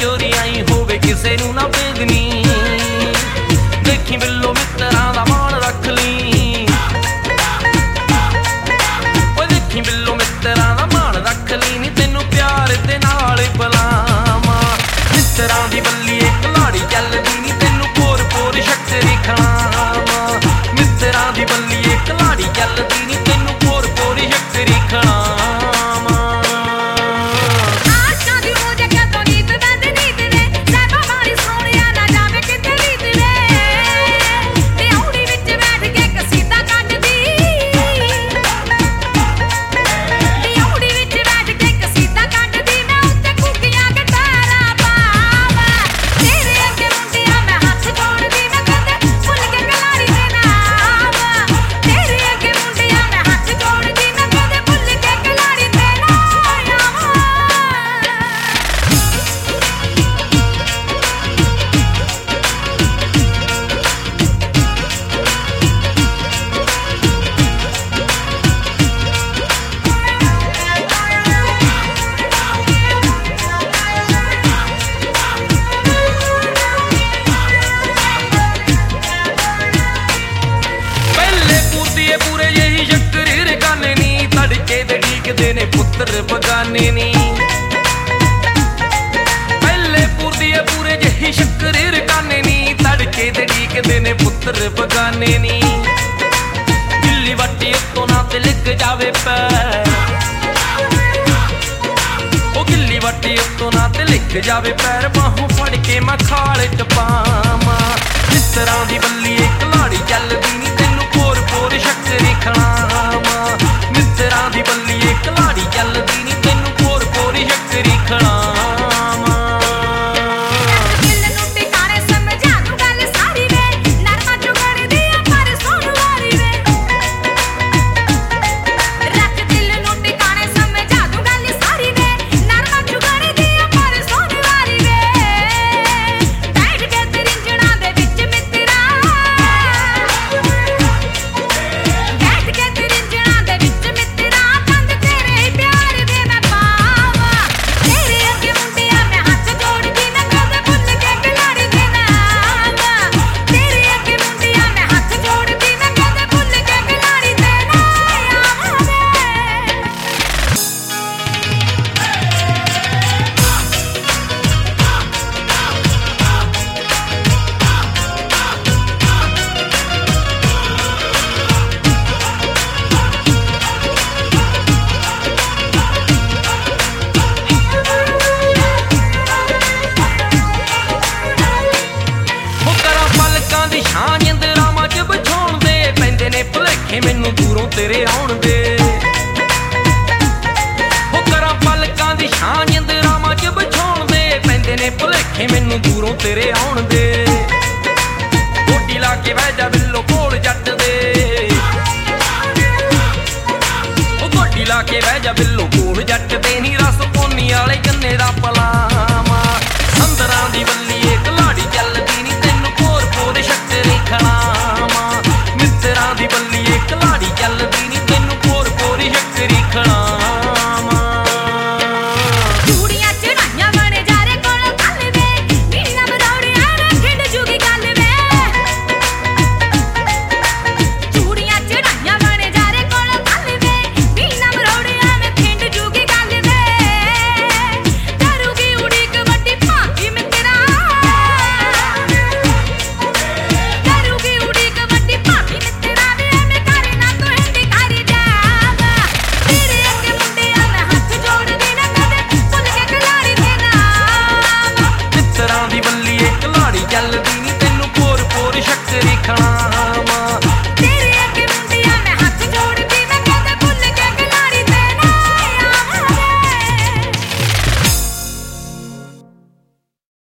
चोरी आई होवे किसे नू ना भेजनी। देखी बिल्लो मित्तरां दा मान रख ली, देखी बिल्लो मित्तरां दा मान रख ली नी तैनू प्यार दे नाल बुलावां। मित्तरां दी बल्लीए कलाड़ी चलदी नी तैनू पोर पोर शक्करी खड़ावां। मित्तरां दी बल्लीए कलाड़ी चलदी नी तैनू पोर पोर शक्करी खड़ावां। पूरे यही शक्कर रकाने नी तड़के दे डीकदे ने पुत्र बगाने नी। पहले पूरे यही शक्कर रकाने नी तड़के दे डीकदे ने पुत्र बगाने नी। गिल्ली वट्टी उत्तों ना ते लिख जावे पैर, ओ गिल्ली वट्टी उत्तों ना ते लिख जावे पैर। बाहों फड़ के मैं खाल टपावां। मित्तरां दी बल्लीए कलाड़ी चलदी नी तैनू पोर पोर शक्करी खड़ावां। मित्तरां दी बल्लीए कलाड़ी चलदी नी तैनू पोर पोर शक्करी खड़ावां। मैनू दूरों तेरे आउण दे हो करा पलकां दी छां इंदरामां च बछाउण दे। पैंदे ने भुलेखे मैनू दूरों तेरे आउण दे। गोडी ला के बह जा बिल्लो कोल जट दे, ओ गोडी ला के बह जा बिल्लो कोल जट दे। नी रस पौनी आले गन्ने दा पलावां। संदरां दी बल्लीए कलाड़ी चलदी नी तैनू पोर पोर शक्करी खड़ावां। मित्तरां दी बल्लीए कलाड़ी चलदी